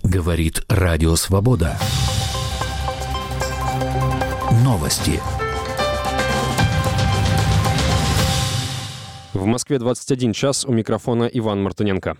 Говорит Радио Свобода. Новости. В Москве 21 час, у микрофона Иван Мартыненко.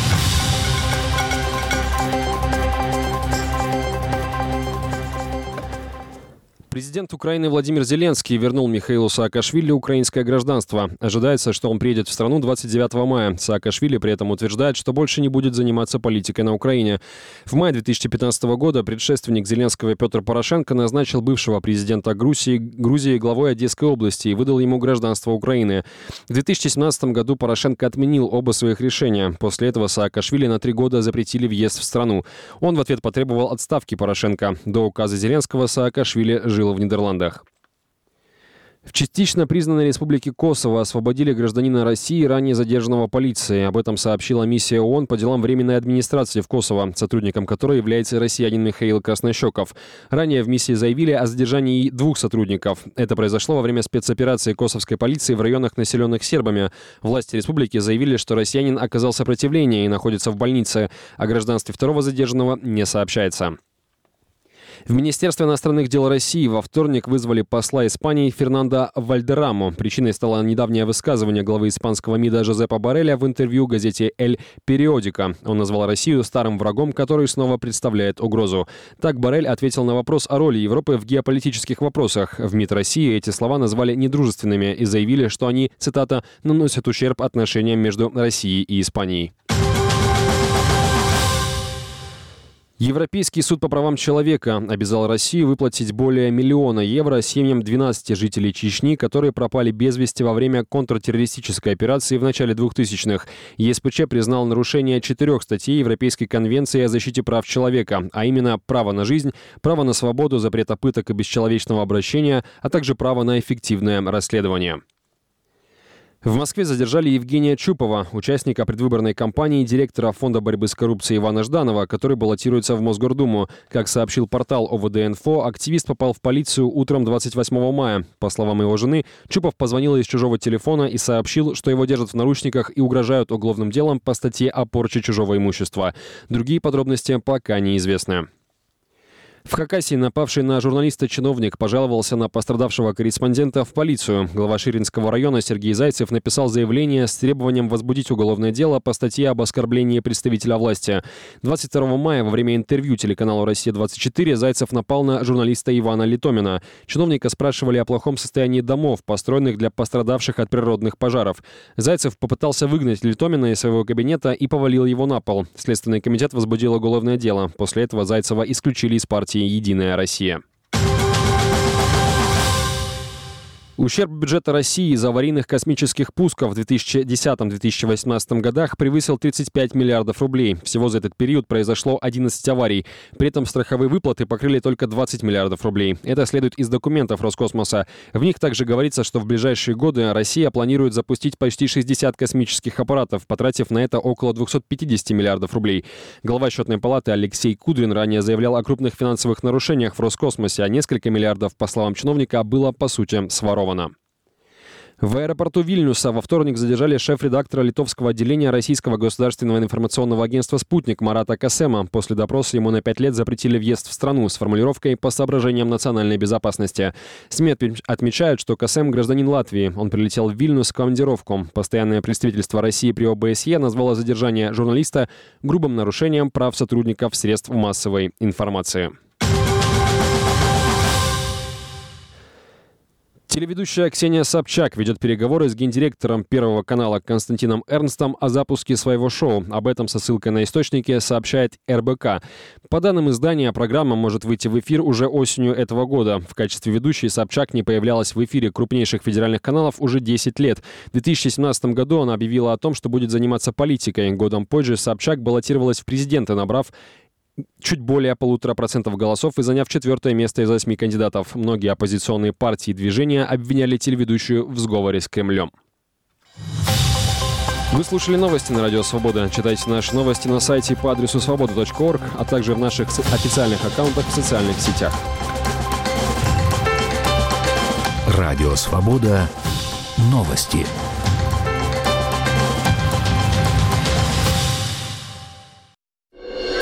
Президент Украины Владимир Зеленский вернул Михаилу Саакашвили украинское гражданство. Ожидается, что он приедет в страну 29 мая. Саакашвили при этом утверждает, что больше не будет заниматься политикой на Украине. В мае 2015 года предшественник Зеленского Петр Порошенко назначил бывшего президента Грузии главой Одесской области и выдал ему гражданство Украины. В 2017 году Порошенко отменил оба своих решения. После этого Саакашвили на 3 года запретили въезд в страну. Он в ответ потребовал отставки Порошенко. До указа Зеленского Саакашвили жил в Нидерландах. В частично признанной республике Косово освободили гражданина России, ранее задержанного полицией. Об этом сообщила миссия ООН по делам временной администрации в Косово, сотрудником которой является россиянин Михаил Краснощеков. Ранее в миссии заявили о задержании 2 сотрудников. Это произошло во время спецоперации косовской полиции в районах, населенных сербами. Власти республики заявили, что россиянин оказал сопротивление и находится в больнице. О гражданстве второго задержанного не сообщается. В Министерстве иностранных дел России во вторник вызвали посла Испании Фернандо Вальдерамо. Причиной стало недавнее высказывание главы испанского МИДа Жозепа Борреля в интервью газете «Эль Периодика». Он назвал Россию старым врагом, который снова представляет угрозу. Так Боррель ответил на вопрос о роли Европы в геополитических вопросах. В МИД России эти слова назвали недружественными и заявили, что они, цитата, «наносят ущерб отношениям между Россией и Испанией». Европейский суд по правам человека обязал Россию выплатить более 1 миллиона евро семьям 12 жителей Чечни, которые пропали без вести во время контртеррористической операции в начале 2000-х. ЕСПЧ признал нарушение 4 статей Европейской конвенции о защите прав человека, а именно право на жизнь, право на свободу, запрета пыток и бесчеловечного обращения, а также право на эффективное расследование. В Москве задержали Евгения Чупова, участника предвыборной кампании директора Фонда борьбы с коррупцией Ивана Жданова, который баллотируется в Мосгордуму. Как сообщил портал ОВД-Инфо, активист попал в полицию утром 28 мая. По словам его жены, Чупов позвонил из чужого телефона и сообщил, что его держат в наручниках и угрожают уголовным делом по статье о порче чужого имущества. Другие подробности пока неизвестны. В Хакасии напавший на журналиста чиновник пожаловался на пострадавшего корреспондента в полицию. Глава Ширинского района Сергей Зайцев написал заявление с требованием возбудить уголовное дело по статье об оскорблении представителя власти. 22 мая во время интервью телеканалу «Россия-24» Зайцев напал на журналиста Ивана Литомина. Чиновника спрашивали о плохом состоянии домов, построенных для пострадавших от природных пожаров. Зайцев попытался выгнать Литомина из своего кабинета и повалил его на пол. Следственный комитет возбудил уголовное дело. После этого Зайцева исключили из партии «Единая Россия». Ущерб бюджета России из-за аварийных космических пусков в 2010-2018 годах превысил 35 миллиардов рублей. Всего за этот период произошло 11 аварий. При этом страховые выплаты покрыли только 20 миллиардов рублей. Это следует из документов Роскосмоса. В них также говорится, что в ближайшие годы Россия планирует запустить почти 60 космических аппаратов, потратив на это около 250 миллиардов рублей. Глава Счетной палаты Алексей Кудрин ранее заявлял о крупных финансовых нарушениях в Роскосмосе, а несколько миллиардов, по словам чиновника, было, по сути, своровано. В аэропорту Вильнюса во вторник задержали шеф-редактора литовского отделения Российского государственного информационного агентства «Спутник» Марата Касема. После допроса ему на 5 лет запретили въезд в страну с формулировкой «по соображениям национальной безопасности». СМИ отмечают, что Касем – гражданин Латвии. Он прилетел в Вильнюс в командировку. Постоянное представительство России при ОБСЕ назвало задержание журналиста грубым нарушением прав сотрудников средств массовой информации. Телеведущая Ксения Собчак ведет переговоры с гендиректором Первого канала Константином Эрнстом о запуске своего шоу. Об этом со ссылкой на источники сообщает РБК. По данным издания, программа может выйти в эфир уже осенью этого года. В качестве ведущей Собчак не появлялась в эфире крупнейших федеральных каналов уже 10 лет. В 2017 году она объявила о том, что будет заниматься политикой. Годом позже Собчак баллотировалась в президенты, набрав чуть более 1,5% голосов и заняв 4-е место из 8 кандидатов. Многие оппозиционные партии и движения обвиняли телеведущую в сговоре с Кремлем. Вы слушали новости на Радио Свобода. Читайте наши новости на сайте по адресу svoboda.org, а также в наших официальных аккаунтах в социальных сетях. Радио Свобода. Новости.